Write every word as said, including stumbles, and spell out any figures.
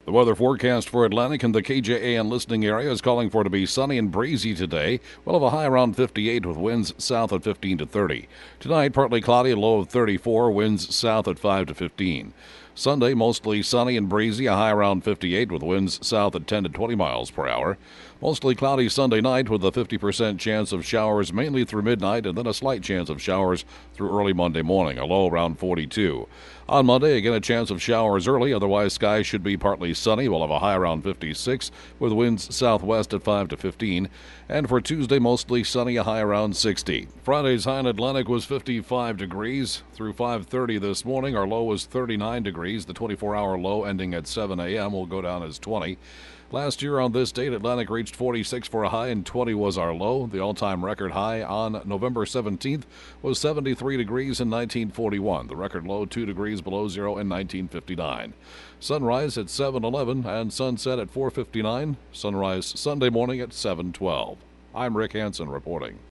The weather forecast for Atlantic and the K J A N listening area is calling for it to be sunny and breezy today. We'll have a high around fifty-eight with winds south at fifteen to thirty. Tonight, partly cloudy, a low of thirty-four, winds south at five to fifteen. Sunday, mostly sunny and breezy, a high around fifty-eight with winds south at ten to twenty miles per hour. Mostly cloudy Sunday night with a fifty percent chance of showers mainly through midnight and then a slight chance of showers through early Monday morning, a low around forty-two. On Monday, again a chance of showers early, otherwise skies should be partly sunny. We'll have a high around fifty-six with winds southwest at five to fifteen. And for Tuesday, mostly sunny, a high around sixty. Friday's high in Atlantic was fifty-five degrees. Through five thirty this morning, our low was thirty-nine degrees. The twenty-four hour low ending at seven a.m. will go down as twenty. Last year on this date, Atlantic reached forty-six for a high and twenty was our low. The all-time record high on November seventeenth was seventy-three degrees in nineteen forty-one. The record low two degrees below zero in nineteen fifty-nine. Sunrise at seven eleven and sunset at four fifty-nine. Sunrise Sunday morning at seven twelve. I'm Rick Hansen reporting.